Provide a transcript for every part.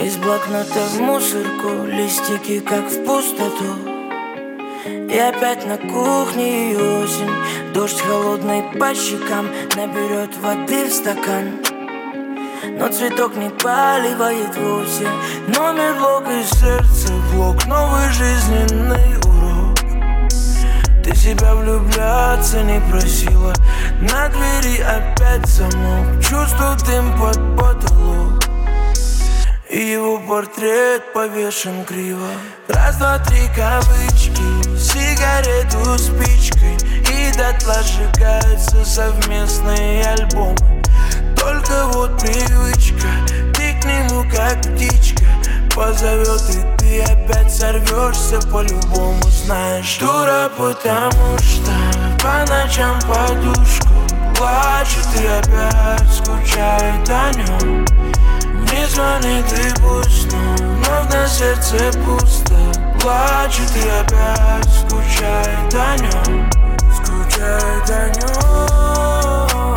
Из блокнота в мусорку, листики как в пустоту. И опять на кухне осень, дождь холодный по щекам наберет воды в стакан. Но цветок не поливает вовсе. Номер блок из сердца, блок, новый жизненный урок. Ты себя влюбляться не просила, на двери опять замок. Чувствую дым под потолок, и его портрет повешен криво. Раз, два, три кавычки, сигарету спичкой, и дотла сжигаются совместные альбомы. Только вот привычка, ты к нему как птичка позовет, и ты опять сорвешься по-любому. Знаешь, дура, потому что по ночам подушку плачет и опять скучает о нем. Не звонит и пусть, но на сердце пусто. Плачет и опять скучает о нем. Скучает о нем.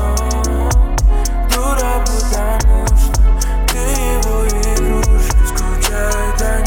Дура, потому что ты его игрушка. Скучает о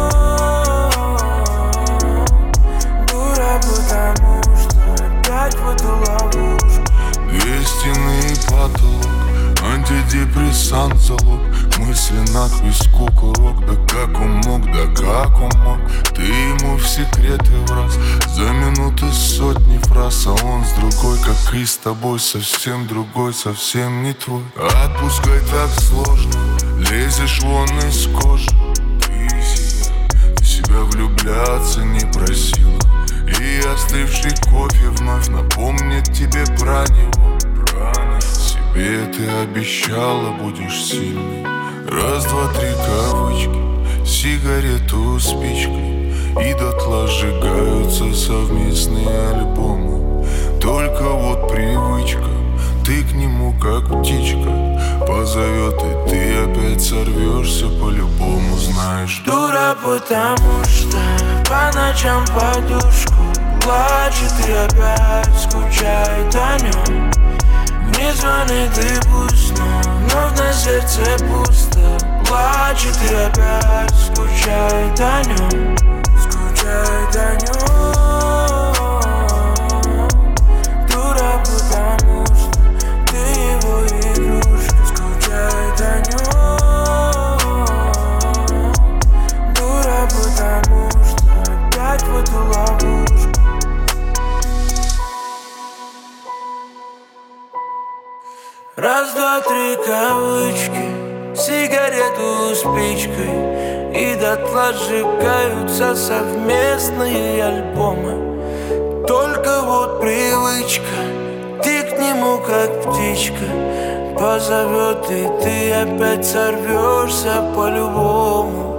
нем. Дура, потому что опять в эту ловушку. Две стены и потолок, антидепрессант залог. Мысли на виску курок. Да как он мог, да как он мог. Ты ему в секреты враз. За минуты сотни фраз. А он с другой, как и с тобой. Совсем другой, совсем не твой. Отпускай так сложно, лезешь вон из кожи. Ты себя влюбляться не просила. И остывший кофе вновь напомнит тебе про него. Себе ты обещала, будешь сильной. Раз, два, три кавычки, сигарету спичкой, и дотла сжигаются совместные альбомы. Только вот привычка, ты к нему как птичка позовет, и ты опять сорвешься по-любому. Знаешь, дура, потому что по ночам подушку плачет и опять скучает о нем. Не звонит и пусть, но на сердце пусто. Плачет и опять скучает о нем. Скучает о нем. Дура, потому что ты его игрушка. Скучает о нем. Дура, потому что опять в эту ловушку. Раз, два, три кавычки, сигарету спичкой, и дотла сжигаются совместные альбомы. Только вот привычка, ты к нему как птичка позовет, и ты опять сорвешься по-любому.